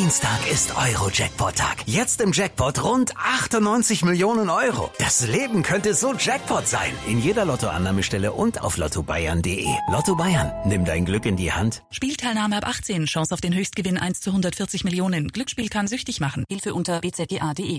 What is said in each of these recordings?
Dienstag ist Euro-Jackpot-Tag. Jetzt im Jackpot rund 98 Millionen Euro. Das Leben könnte so Jackpot sein. In jeder Lottoannahmestelle und auf lottobayern.de. Lotto Bayern, nimm dein Glück in die Hand. Spielteilnahme ab 18. Chance auf den Höchstgewinn 1 zu 140 Millionen. Glücksspiel kann süchtig machen. Hilfe unter bzga.de.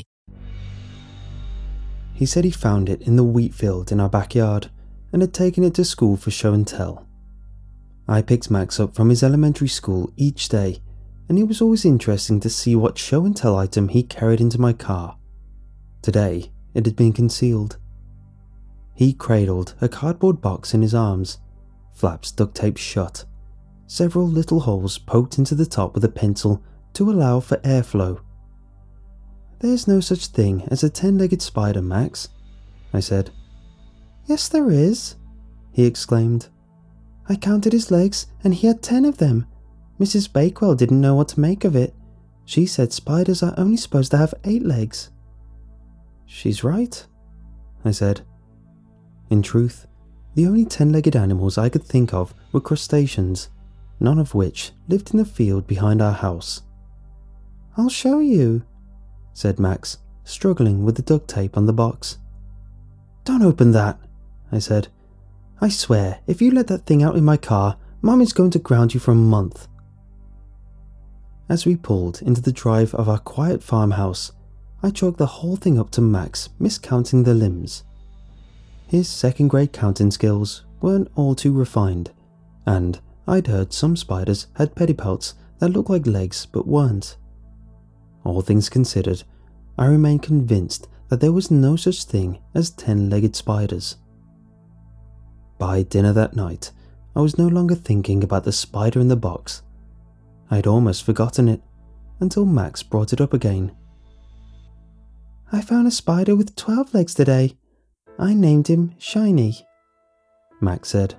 He said he found it in the wheat field in our backyard and had taken it to school for show and tell. I picked Max up from his elementary school each day, and it was always interesting to see what show and tell item he carried into my car. Today, it had been concealed. He cradled a cardboard box in his arms, flaps duct taped shut, several little holes poked into the top with a pencil to allow for airflow. "There's no such thing as a 10-legged spider, Max," I said. "Yes, there is," he exclaimed. "I counted his legs and he had 10 of them. Mrs. Bakewell didn't know what to make of it. She said spiders are only supposed to have 8 legs. "She's right," I said. In truth, the only 10-legged animals I could think of were crustaceans, none of which lived in the field behind our house. "I'll show you," said Max, struggling with the duct tape on the box. "Don't open that," I said. "I swear, if you let that thing out in my car, Mum is going to ground you for a month." As we pulled into the drive of our quiet farmhouse, I chalked the whole thing up to Max miscounting the limbs. His second-grade counting skills weren't all too refined, and I'd heard some spiders had pedipalps that looked like legs but weren't. All things considered, I remained convinced that there was no such thing as 10-legged spiders. By dinner that night, I was no longer thinking about the spider in the box. I'd almost forgotten it, until Max brought it up again. "I found a spider with 12 legs today. I named him Shiny," Max said.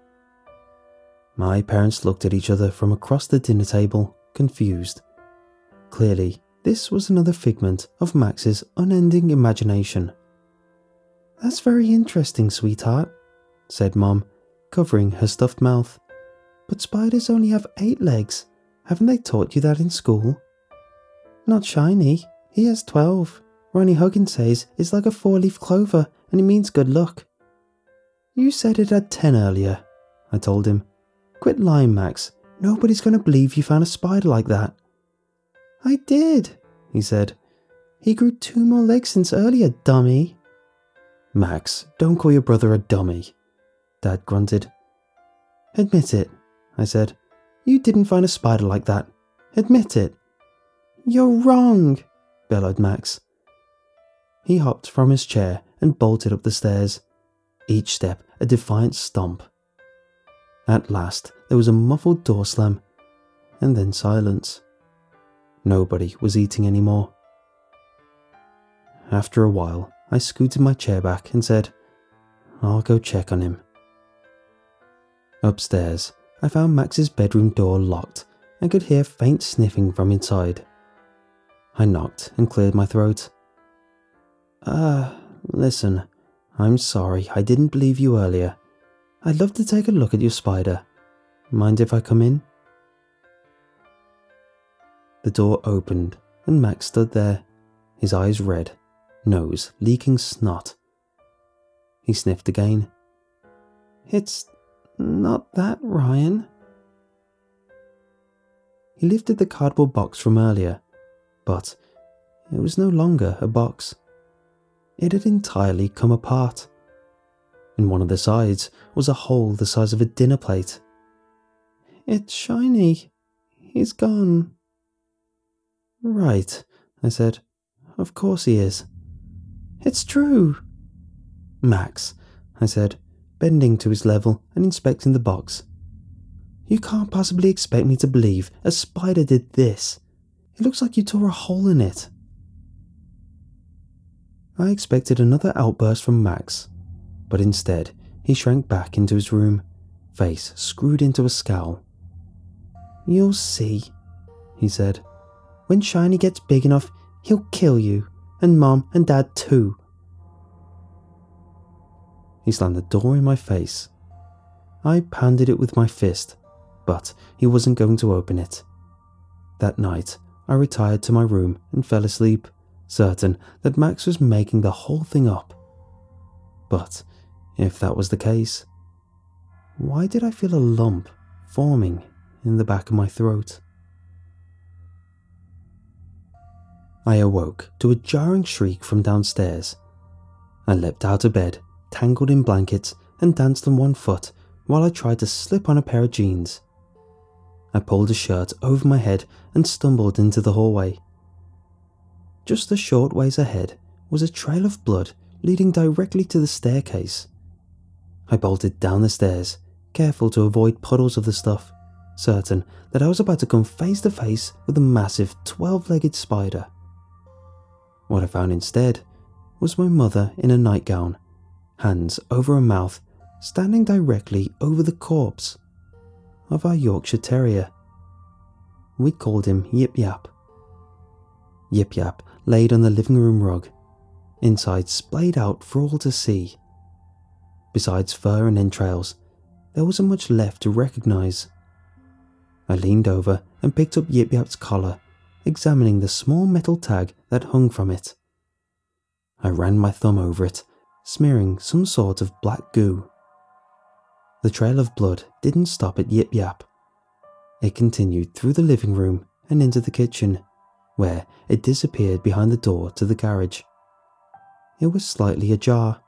My parents looked at each other from across the dinner table, confused. Clearly, this was another figment of Max's unending imagination. "That's very interesting, sweetheart," said Mom, covering her stuffed mouth. "But spiders only have 8 legs. Haven't they taught you that in school?" "Not Shiny. He has 12. Ronnie Huggins says it's like a 4-leaf clover and it means good luck." "You said it had 10 earlier," I told him. "Quit lying, Max. Nobody's going to believe you found a spider like that." "I did," he said. "He grew 2 more legs since earlier, dummy." "Max, don't call your brother a dummy," Dad grunted. "Admit it," I said. "You didn't find a spider like that. Admit it." "You're wrong," bellowed Max. He hopped from his chair and bolted up the stairs, each step a defiant stomp. At last there was a muffled door slam, and then silence. Nobody was eating anymore. After a while, I scooted my chair back and said, "I'll go check on him." Upstairs, I found Max's bedroom door locked and could hear faint sniffing from inside. I knocked and cleared my throat. Listen, I'm sorry I didn't believe you earlier. I'd love to take a look at your spider. Mind if I come in?" The door opened and Max stood there, his eyes red, nose leaking snot. He sniffed again. "It's not that, Ryan." He lifted the cardboard box from earlier, but it was no longer a box. It had entirely come apart. In one of the sides was a hole the size of a dinner plate. "It's Shiny. He's gone." "Right," I said. "Of course he is." "It's true." "Max," I said, bending to his level and inspecting the box. "You can't possibly expect me to believe a spider did this. It looks like you tore a hole in it." I expected another outburst from Max, but instead he shrank back into his room, face screwed into a scowl. "You'll see," he said. "When Shiny gets big enough, he'll kill you, and Mom and Dad too." He slammed the door in my face. I pounded it with my fist, but he wasn't going to open it. That night, I retired to my room and fell asleep, certain that Max was making the whole thing up. But if that was the case, why did I feel a lump forming in the back of my throat? I awoke to a jarring shriek from downstairs. I leapt out of bed, tangled in blankets, and danced on one foot while I tried to slip on a pair of jeans. I pulled a shirt over my head and stumbled into the hallway. Just a short ways ahead was a trail of blood leading directly to the staircase. I bolted down the stairs, careful to avoid puddles of the stuff, certain that I was about to come face to face with a massive 12-legged spider. What I found instead was my mother in a nightgown, hands over her mouth, standing directly over the corpse of our Yorkshire Terrier. We called him Yip Yap. Yip Yap laid on the living room rug, inside splayed out for all to see. Besides fur and entrails, there wasn't much left to recognise. I leaned over and picked up Yip Yap's collar, examining the small metal tag that hung from it. I ran my thumb over it, smearing some sort of black goo. The trail of blood didn't stop at Yip Yap. It continued through the living room and into the kitchen, where it disappeared behind the door to the garage. It was slightly ajar.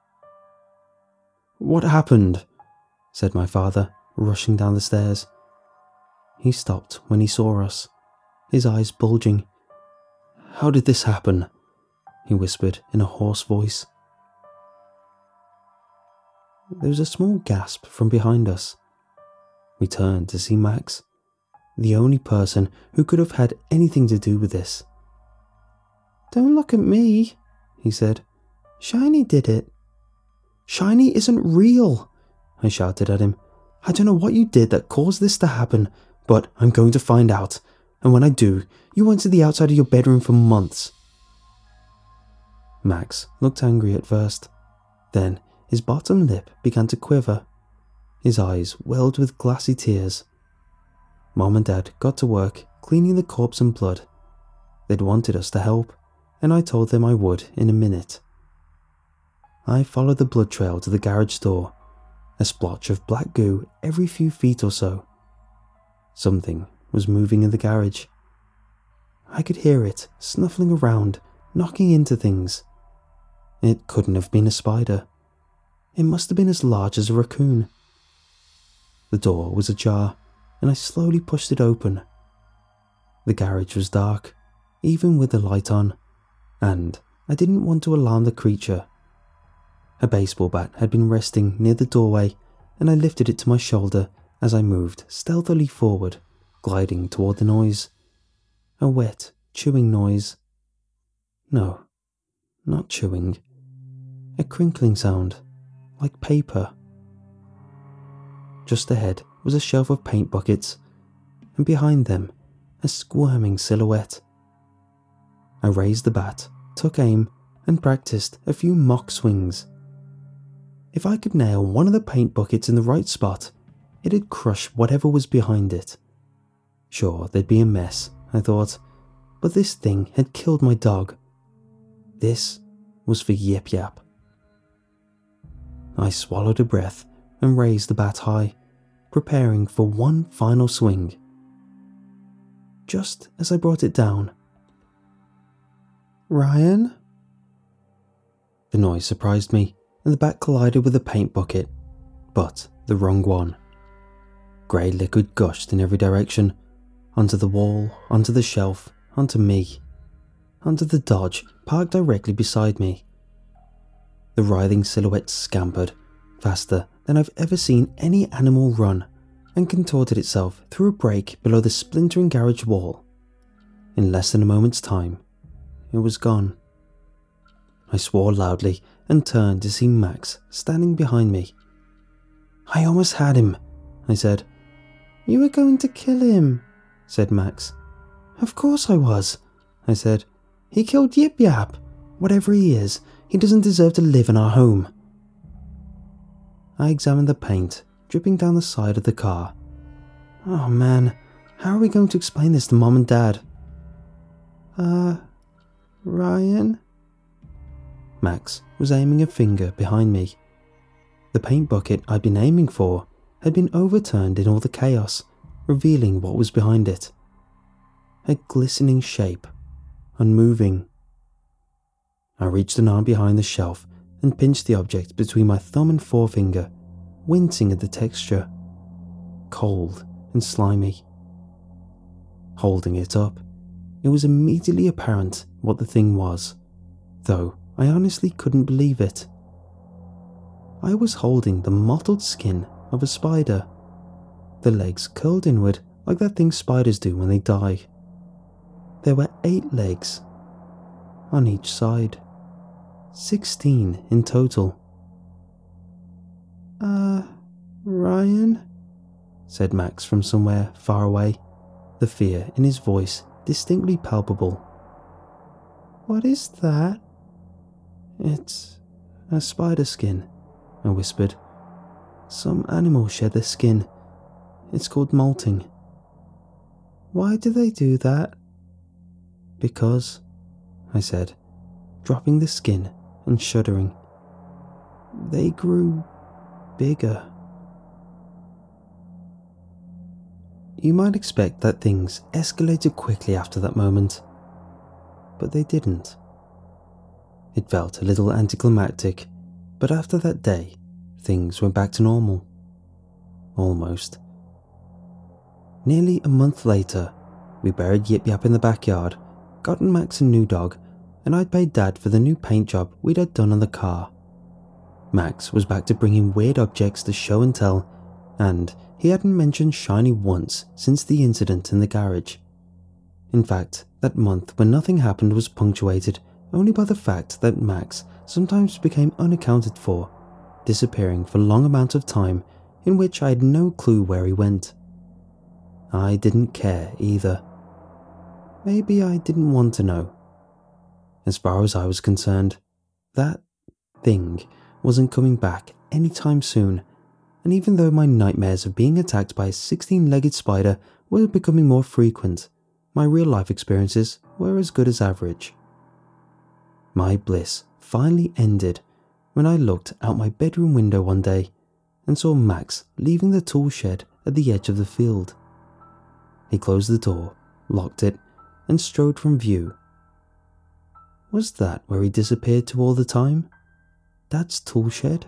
"What happened?" said my father, rushing down the stairs. He stopped when he saw us, his eyes bulging. "How did this happen?" he whispered in a hoarse voice. There was a small gasp from behind us. We turned to see Max, the only person who could have had anything to do with this. "Don't look at me," he said. "Shiny did it." "Shiny isn't real," I shouted at him. "I don't know what you did that caused this to happen, but I'm going to find out, and when I do, you won't see the outside of your bedroom for months." Max looked angry at first. Then his bottom lip began to quiver. His eyes welled with glassy tears. Mom and Dad got to work cleaning the corpse and blood. They'd wanted us to help, and I told them I would in a minute. I followed the blood trail to the garage door, a splotch of black goo every few feet or so. Something was moving in the garage. I could hear it snuffling around, knocking into things. It couldn't have been a spider. It must have been as large as a raccoon. The door was ajar, and I slowly pushed it open. The garage was dark, even with the light on, and I didn't want to alarm the creature. A baseball bat had been resting near the doorway, and I lifted it to my shoulder as I moved stealthily forward, gliding toward the noise. A wet, chewing noise. No, not chewing. A crinkling sound, like paper. Just ahead was a shelf of paint buckets, and behind them, a squirming silhouette. I raised the bat, took aim, and practiced a few mock swings. If I could nail one of the paint buckets in the right spot, it'd crush whatever was behind it. Sure, there'd be a mess, I thought, but this thing had killed my dog. This was for Yip Yap. I swallowed a breath and raised the bat high, preparing for one final swing. Just as I brought it down, "Ryan?" The noise surprised me, and the bat collided with the paint bucket, but the wrong one. Grey liquid gushed in every direction, onto the wall, onto the shelf, onto me, onto the Dodge parked directly beside me. The writhing silhouette scampered, faster than I've ever seen any animal run, and contorted itself through a break below the splintering garage wall. In less than a moment's time, it was gone. I swore loudly and turned to see Max standing behind me. "I almost had him," I said. "You were going to kill him," said Max. "Of course I was," I said. "He killed Yip Yap. Whatever he is, he doesn't deserve to live in our home." I examined the paint dripping down the side of the car. Oh man, how are we going to explain this to Mom and Dad? Ryan? Max was aiming a finger behind me. The paint bucket I'd been aiming for had been overturned in all the chaos, revealing what was behind it. A glistening shape, unmoving. I reached an arm behind the shelf and pinched the object between my thumb and forefinger, wincing at the texture. Cold and slimy. Holding it up, it was immediately apparent what the thing was, though I honestly couldn't believe it. I was holding the mottled skin of a spider, the legs curled inward like that thing spiders do when they die. There were 8 legs on each side, 16 in total. Ryan? Said Max from somewhere far away, the fear in his voice distinctly palpable. What is that? It's a spider skin, I whispered. Some animals shed their skin. It's called molting. Why do they do that? Because, I said, dropping the skin and shuddering. They grew bigger. You might expect that things escalated quickly after that moment, but they didn't. It felt a little anticlimactic, but after that day, things went back to normal. Almost. Nearly a month later, we buried Yip Yap in the backyard, gotten Max a new dog, and I'd paid Dad for the new paint job we'd had done on the car. Max was back to bringing weird objects to show and tell, and he hadn't mentioned Shiny once since the incident in the garage. In fact, that month when nothing happened was punctuated only by the fact that Max sometimes became unaccounted for, disappearing for long amounts of time in which I had no clue where he went. I didn't care either. Maybe I didn't want to know. As far as I was concerned, that thing wasn't coming back anytime soon, and even though my nightmares of being attacked by a 16-legged spider were becoming more frequent, my real-life experiences were as good as average. My bliss finally ended when I looked out my bedroom window one day and saw Max leaving the tool shed at the edge of the field. He closed the door, locked it, and strode from view. Was that where he disappeared to all the time? Dad's tool shed?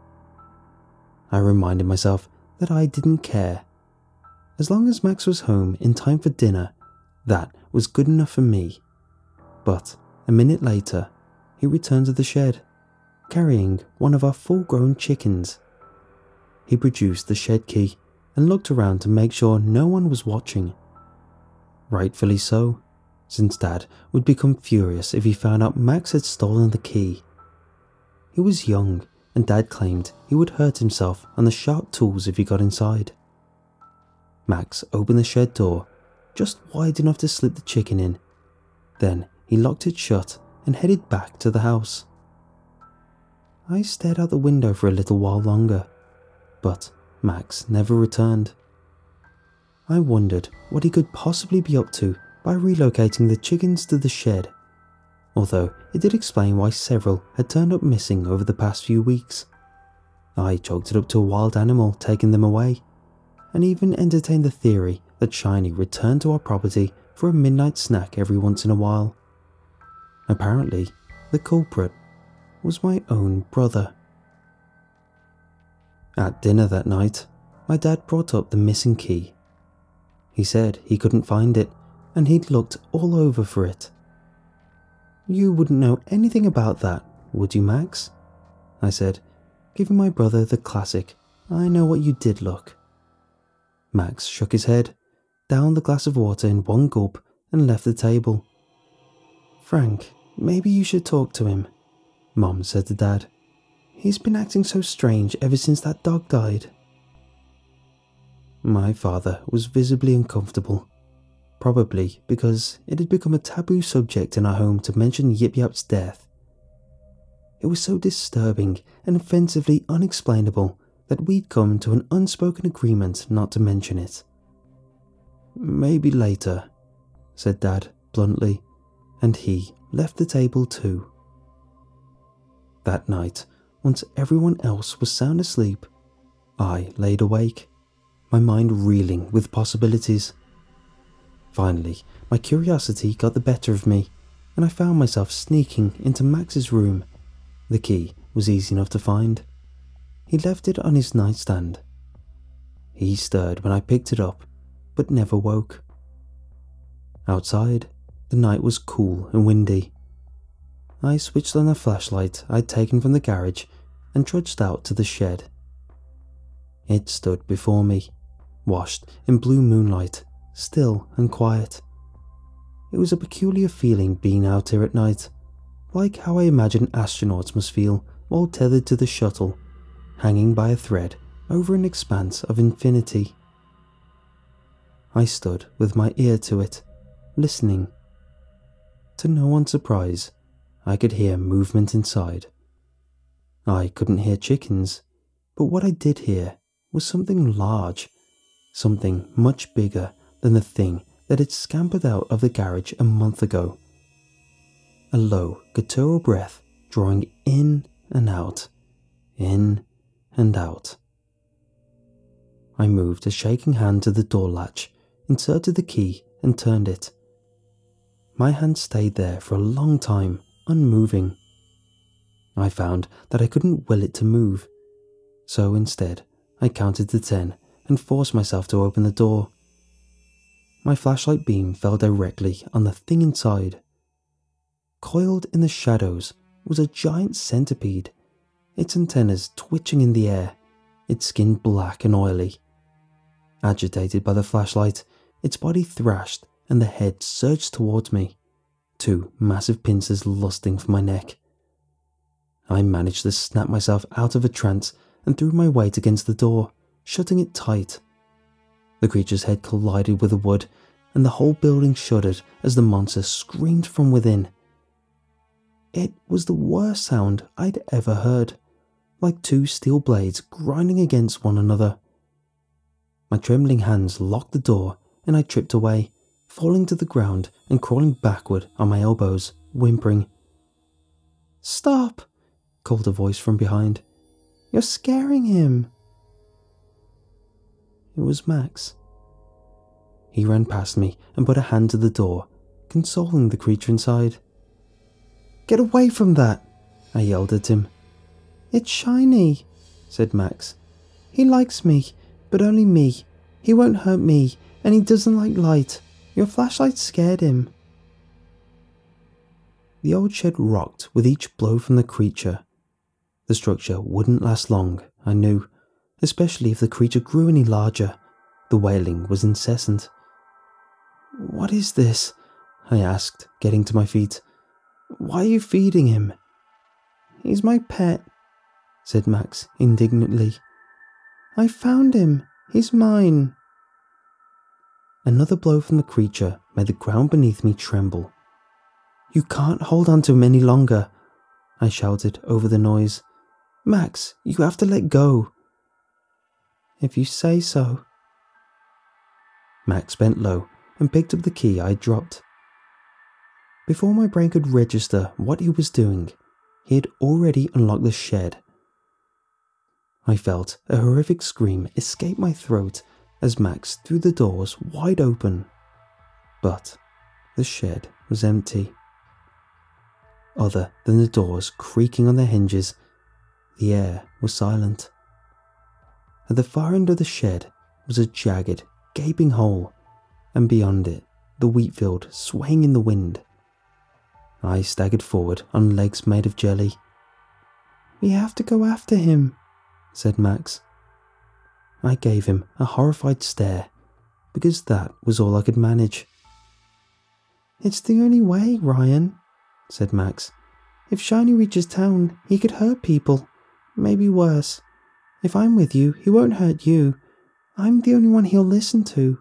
I reminded myself that I didn't care. As long as Max was home in time for dinner, that was good enough for me. But a minute later, he returned to the shed, carrying one of our full-grown chickens. He produced the shed key and looked around to make sure no one was watching. Rightfully so, since Dad would become furious if he found out Max had stolen the key. He was young, and Dad claimed he would hurt himself on the sharp tools if he got inside. Max opened the shed door, just wide enough to slip the chicken in. Then he locked it shut and headed back to the house. I stared out the window for a little while longer, but Max never returned. I wondered what he could possibly be up to by relocating the chickens to the shed, although it did explain why several had turned up missing over the past few weeks. I chalked it up to a wild animal taking them away, and even entertained the theory that Shiny returned to our property for a midnight snack every once in a while. Apparently, the culprit was my own brother. At dinner that night, my dad brought up the missing key. He said he couldn't find it, and he'd looked all over for it. You wouldn't know anything about that, would you, Max? I said, giving my brother the classic, I know what you did look. Max shook his head, downed the glass of water in one gulp, and left the table. Frank, maybe you should talk to him, Mom said to Dad. He's been acting so strange ever since that dog died. My father was visibly uncomfortable, probably because it had become a taboo subject in our home to mention Yip Yap's death. It was so disturbing and offensively unexplainable that we'd come to an unspoken agreement not to mention it. Maybe later, said Dad bluntly, and he left the table too. That night, once everyone else was sound asleep, I laid awake, my mind reeling with possibilities. Finally, my curiosity got the better of me, and I found myself sneaking into Max's room. The key was easy enough to find. He left it on his nightstand. He stirred when I picked it up, but never woke. Outside, the night was cool and windy. I switched on a flashlight I'd taken from the garage and trudged out to the shed. It stood before me, washed in blue moonlight, still and quiet. It was a peculiar feeling being out here at night, like how I imagine astronauts must feel while tethered to the shuttle, hanging by a thread over an expanse of infinity. I stood with my ear to it, listening. To no one's surprise, I could hear movement inside. I couldn't hear chickens, but what I did hear was something large, something much bigger than the thing that had scampered out of the garage a month ago. A low, guttural breath drawing in and out, in and out. I moved a shaking hand to the door latch, inserted the key and turned it. My hand stayed there for a long time, unmoving. I found that I couldn't will it to move, so instead I counted to 10 and forced myself to open the door. My flashlight beam fell directly on the thing inside. Coiled in the shadows was a giant centipede, its antennas twitching in the air, its skin black and oily. Agitated by the flashlight, its body thrashed and the head surged towards me, two massive pincers lusting for my neck. I managed to snap myself out of a trance and threw my weight against the door, shutting it tight. The creature's head collided with the wood, and the whole building shuddered as the monster screamed from within. It was the worst sound I'd ever heard, like two steel blades grinding against one another. My trembling hands locked the door and I tripped away, falling to the ground and crawling backward on my elbows, whimpering. "Stop!" called a voice from behind. "You're scaring him." It was Max. He ran past me and put a hand to the door, consoling the creature inside. "Get away from that!" I yelled at him. "It's Shiny," said Max. "He likes me, but only me. He won't hurt me, and he doesn't like light. Your flashlight scared him." The old shed rocked with each blow from the creature. The structure wouldn't last long, I knew, especially if the creature grew any larger. The wailing was incessant. "What is this?" I asked, getting to my feet. "Why are you feeding him?" "He's my pet," said Max indignantly. "I found him. He's mine." Another blow from the creature made the ground beneath me tremble. "You can't hold on to him any longer," I shouted over the noise. "Max, you have to let go." "If you say so." Max bent low and picked up the key I had dropped. Before my brain could register what he was doing, he had already unlocked the shed. I felt a horrific scream escape my throat as Max threw the doors wide open. But the shed was empty. Other than the doors creaking on their hinges, the air was silent. At the far end of the shed was a jagged, gaping hole, and beyond it, the wheat field swaying in the wind. I staggered forward on legs made of jelly. "We have to go after him," said Max. I gave him a horrified stare, because that was all I could manage. "It's the only way, Ryan," said Max. "If Shiny reaches town, he could hurt people, maybe worse. If I'm with you, he won't hurt you. I'm the only one he'll listen to."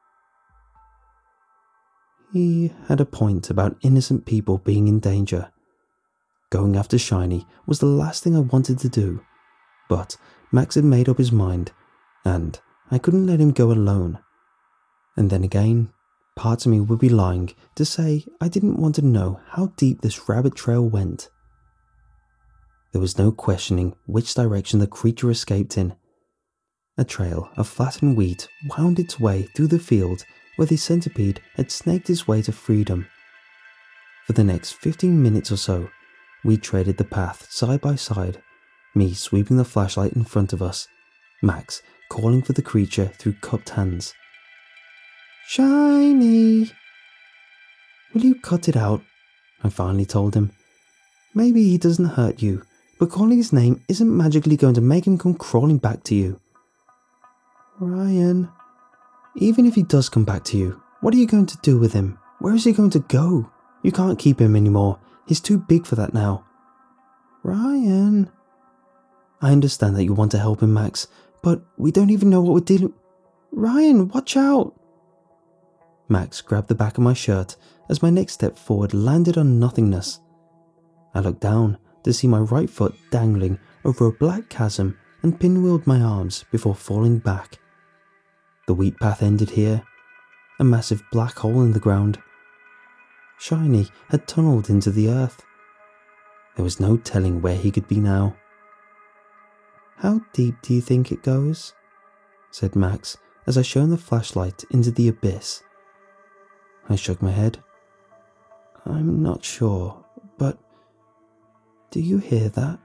He had a point about innocent people being in danger. Going after Shiny was the last thing I wanted to do, but Max had made up his mind, and I couldn't let him go alone. And then again, Part of me would be lying to say I didn't want to know how deep this rabbit trail went. There was no questioning which direction the creature escaped in. A trail of flattened wheat wound its way through the field where the centipede had snaked its way to freedom. For the next 15 minutes or so, we treaded the path side by side, me sweeping the flashlight in front of us, Max calling for the creature through cupped hands. "Shiny! Will you cut it out?" I finally told him. "Maybe he doesn't hurt you, but calling his name isn't magically going to make him come crawling back to you." "Ryan, even if he does come back to you, what are you going to do with him? Where is he going to go? You can't keep him anymore. He's too big for that now." "Ryan, I understand that you want to help him, Max, but we don't even know what we're dealing with. Ryan, watch out!" Max grabbed the back of my shirt as my next step forward landed on nothingness. I looked down to see my right foot dangling over a black chasm and pinwheeled my arms before falling back. The wheat path ended here, a massive black hole in the ground. Shiny had tunneled into the earth. There was no telling where he could be now. "How deep do you think it goes?" said Max as I shone the flashlight into the abyss. I shook my head. "I'm not sure, but do you hear that?"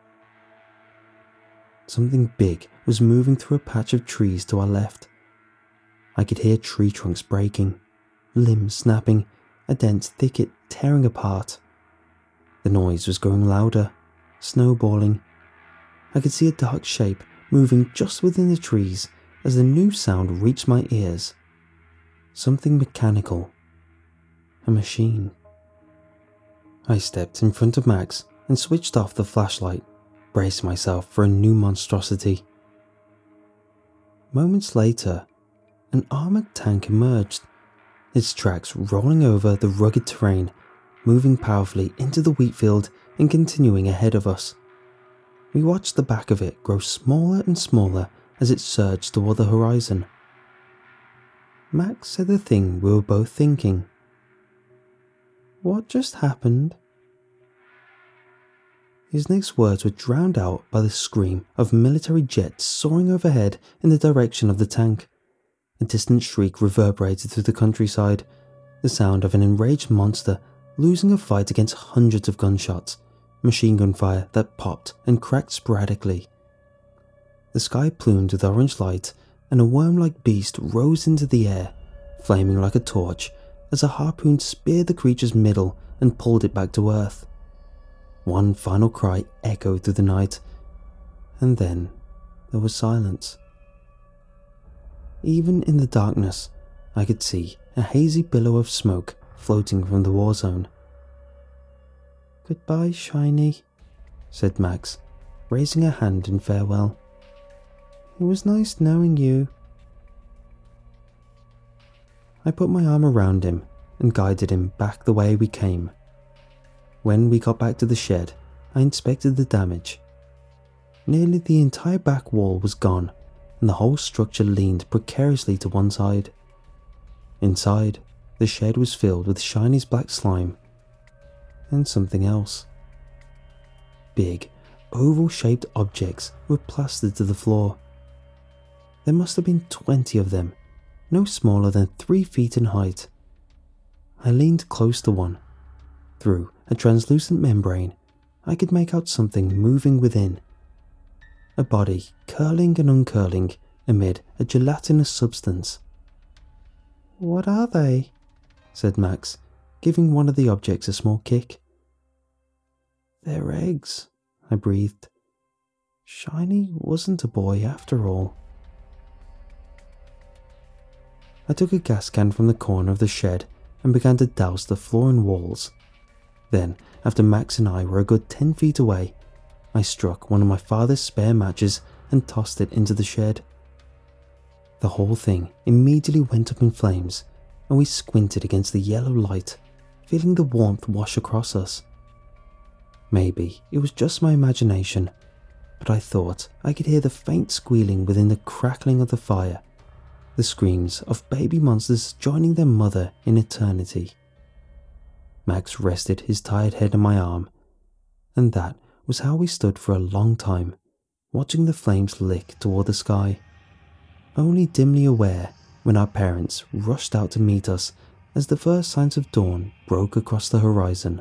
Something big was moving through a patch of trees to our left. I could hear tree trunks breaking, limbs snapping, a dense thicket tearing apart. The noise was growing louder, snowballing. I could see a dark shape moving just within the trees as the new sound reached my ears. Something mechanical. A machine. I stepped in front of Max and switched off the flashlight, braced myself for a new monstrosity. Moments later, an armoured tank emerged, its tracks rolling over the rugged terrain, moving powerfully into the wheat field and continuing ahead of us. We watched the back of it grow smaller and smaller as it surged toward the horizon. Max said the thing we were both thinking. "What just happened?" His next words were drowned out by the scream of military jets soaring overhead in the direction of the tank. A distant shriek reverberated through the countryside, the sound of an enraged monster losing a fight against hundreds of gunshots, machine gun fire that popped and cracked sporadically. The sky plumed with orange light, and a worm-like beast rose into the air, flaming like a torch as a harpoon speared the creature's middle and pulled it back to earth. One final cry echoed through the night, and then there was silence. Even in the darkness, I could see a hazy billow of smoke floating from the war zone. "Goodbye, Shiny," said Max, raising a hand in farewell. "It was nice knowing you." I put my arm around him and guided him back the way we came. When we got back to the shed, I inspected the damage. Nearly the entire back wall was gone, and the whole structure leaned precariously to one side. Inside, the shed was filled with Shiny's black slime and something else. Big, oval-shaped objects were plastered to the floor. There must have been 20 of them, no smaller than 3 feet in height. I leaned close to one. Through a translucent membrane, I could make out something moving within. A body curling and uncurling amid a gelatinous substance. "What are they?" said Max, giving one of the objects a small kick. "They're eggs," I breathed. Shiny wasn't a boy after all. I took a gas can from the corner of the shed and began to douse the floor and walls. Then, after Max and I were a good 10 feet away, I struck one of my father's spare matches and tossed it into the shed. The whole thing immediately went up in flames, and we squinted against the yellow light, feeling the warmth wash across us. Maybe it was just my imagination, but I thought I could hear the faint squealing within the crackling of the fire. the screams of baby monsters joining their mother in eternity. Max rested his tired head on my arm, and that was how we stood for a long time, watching the flames lick toward the sky, only dimly aware when our parents rushed out to meet us as the first signs of dawn broke across the horizon.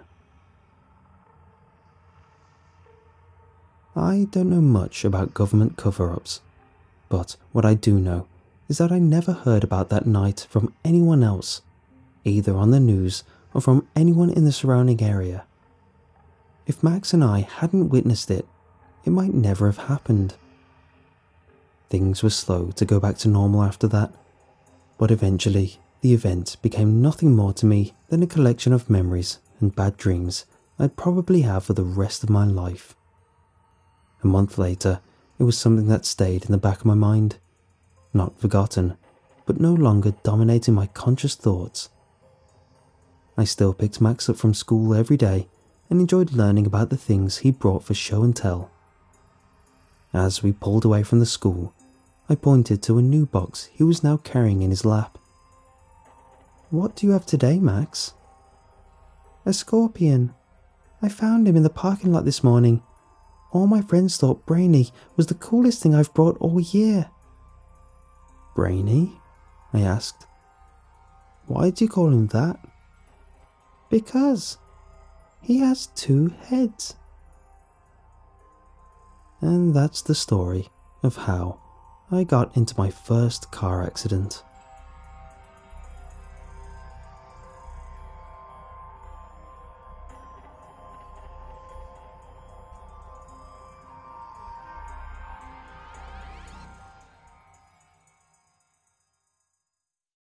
I don't know much about government cover-ups, but what I do know is that I never heard about that night from anyone else, either on the news or from anyone in the surrounding area. If Max and I hadn't witnessed it, it might never have happened. Things were slow to go back to normal after that, but eventually the event became nothing more to me than a collection of memories and bad dreams I'd probably have for the rest of my life. A month later, it was something that stayed in the back of my mind, not forgotten, but no longer dominating my conscious thoughts. I still picked Max up from school every day and enjoyed learning about the things he brought for show and tell. As we pulled away from the school, I pointed to a new box he was now carrying in his lap. "What do you have today, Max?" "A scorpion. I found him in the parking lot this morning. All my friends thought Brainy was the coolest thing I've brought all year." "Brainy?" I asked. "Why do you call him that?" "Because he has 2 heads. And that's the story of how I got into my first car accident.